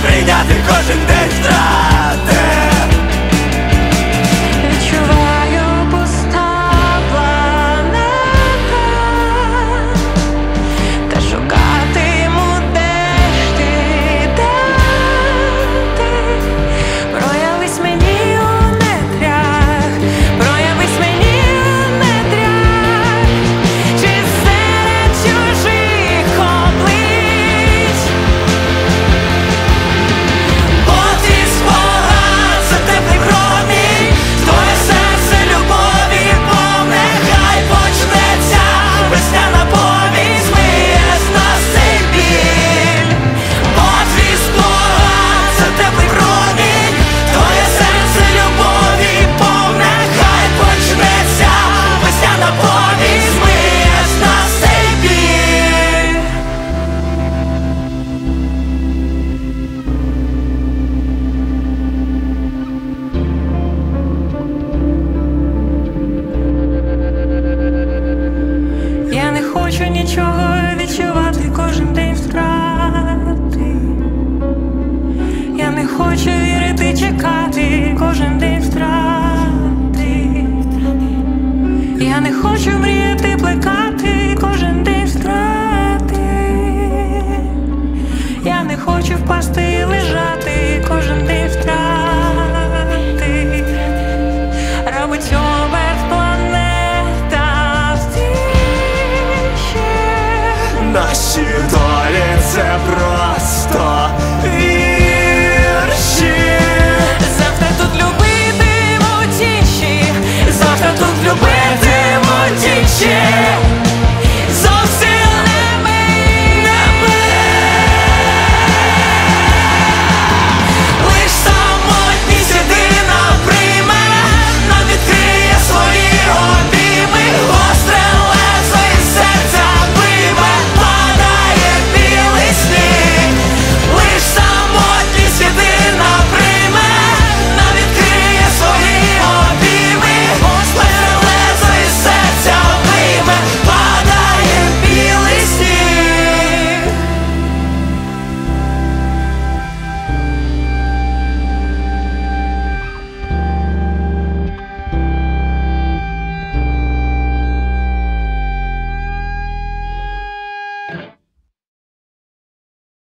прийняти кожен день втрати. Відчуваю пуста планета, та шукатиму, де ж ти, де ти. Проявись мені у нетрях, проявись мені у нетрях, чи серед чужих облич. От і спогад за теплий промінь, твоє серце любові повне, хай почнеться весняна повінь, змиє з нас цей біль. От і спогад за теплий промінь, твоє серце любові повне, хай почнеться весняна повінь, змиє з нас цей біль. Я не хочу нічого відчувати, кожен день втрати. Я не хочу вірити, чекати, кожен день втрати. Я не хочу мріяти, плекати, кожен день втрати. Я не хочу впасти і лежати, кожен день втрати. Робить оберт планета в тиші. Наші долі це про